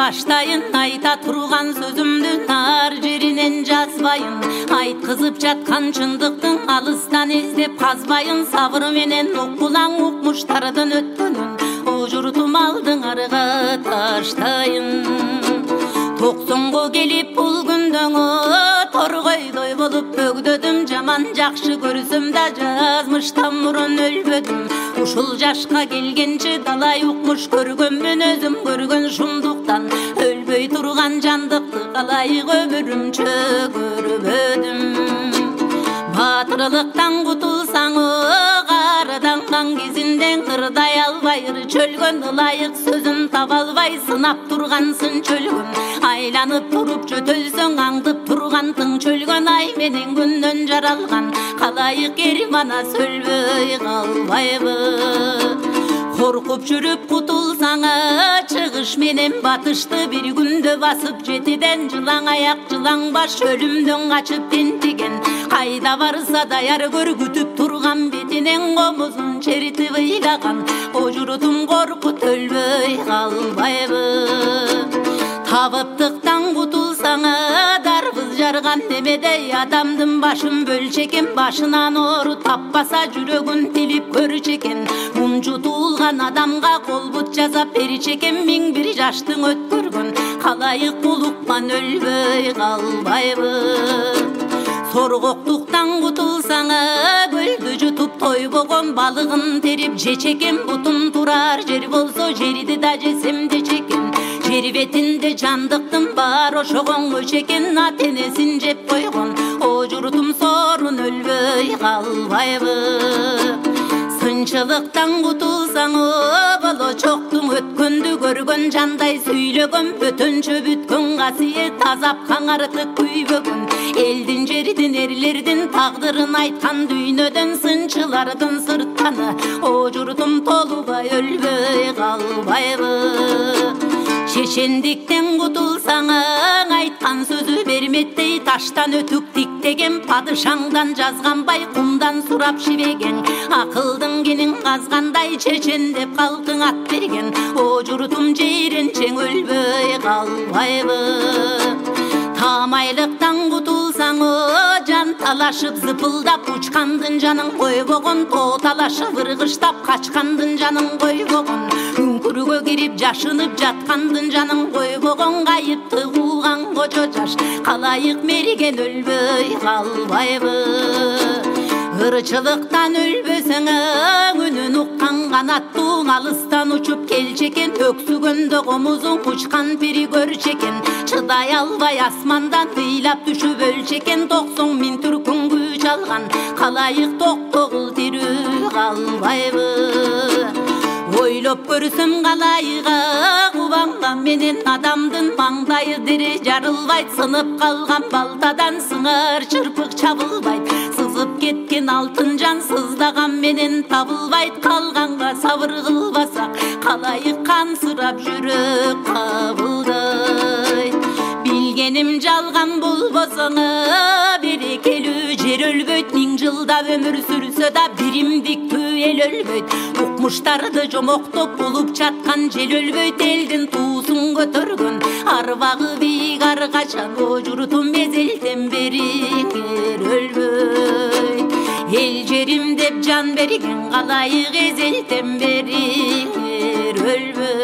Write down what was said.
баштайын, айта турган сөзүмдү нар жеринен жазбайын. Айткызып жаткан чындыктын алыстан издеп казбайын. Сабыр менен укулаң укмуштардын өткөнүн, ожуртум алдыңарга таштайын. 90го келип бул күндөгө торгойдой болуп бөгдөдүм. Жаман жакшы көрсөм да жазмыштан мурун өлбөдүм. Ушул жашка келгенче далай укмуш көргөнмүн, өзүм көргөн шумдуктан өлбөй турган жандыкты калайык өмүрүмчө көрбөдүм. Батырлыктан кутулсаң карыданган кезинден кырдай албай, чөлгөн ылайык сөзүн таба албай сынап тургансың чөлгөн. Айланып туруп жөтөлсөң аңдып тургантың чөлгөн. Ай менен күндөн жаралган калайык кермана сөлбөй калбайбы. Коркуп жүрүп кутулсаң чыгыш менен батышты бир күндө басып, жетиден жылаң аяк жылаң баш өлүмдөн качып тентиген. Кайда барса даяр көр күтүп турган бетинен комузун чертип ыйлаган. Ожурутум коркут өлбөй калбайбы. Табыптыктан кутулсаң дарбыз жарган немедей адамдын башын бөлчекен. Башынан оору таппаса жүрөгүн тилип көрчекен. Унжутулган адамга колбут жазап берчекен. Миң бир жаштың өткөргөн калайык улукман өлбөй калбайбы. Соргоктуктан кутулсаң көлдү жутуп тойбогон балыгын терип жечекен. Бутун турар жер болсо жерди да жесем дечекен. Жер бетинде жандыктын бар ошогон көчекен. Ат энесин жеп койгон ожуртум сорун өлбөй калбайбы. Сынчылыктан кутулсаң болочоктуң өткөндү көргөн жандай сүйлөгөн. Бөтөнчө бүткөн касиет азап каңартып күйбөгөн. Элдин жердин эрлердин тагдырын айткан дүйнөдөн сынчылардын сырттаны ожуртум толубай өлбөй калбайбы. Чечендиктен кутулсаң айткан сөзү берметтей таштан өтүк тиктеген. Падышаңдан жазганбай кумдан сурап шибеген. Акылдын кенин казгандай чечен деп калкың ат берген. Ожуртум жиренчең өлбөй калбайбы. Тамайлыктан кутулсаң жан талашып зыпылдап учкандын жаның койбогон. Тоо талашып ыргыштап качкандын жаның койбогон. Үңкүргө кирип жашынып жаткандын жаның койбогон. Кайыпты кууган кожо жаш калайык мерген өлбөй калбайбы. Ырчылыктан өлбөсөң үнүн уккан канаттуу алыстан учуп келчекен. Өксүгөндө комузун учкан бири көрчекен. Чыдай албай асмандан ыйлап түшүп өлчекен. 90 миң түркүн күч алган калайык токтогул тирүү калбайбы. Ойлоп көрсөм калайыга кубаңга менен адамдын маңдайы дере жарылбайт. Сынып калган балтадан сыңар чырпык чабылбайт. Сызып кеткен алтын жан сыздаган менен табылбайт. Калганга сабыр кылбасак калайык кансырап жүрөк кабылдайт. Билгеним жалган болбосоң берекелүү жер өлбөйт. 1000 жылда өмүр сүрсө да биримдиктүү эл өлбөйт. Укмуштарды жомоктоп булуп жаткан жел өлбөйт. Элдин туусун көтөргөн арбагы бийик ар качан. Ожуртум эзелден бери өлбөйт. Эл жерим деп жан берген калайык эзелден бери өлбөйт.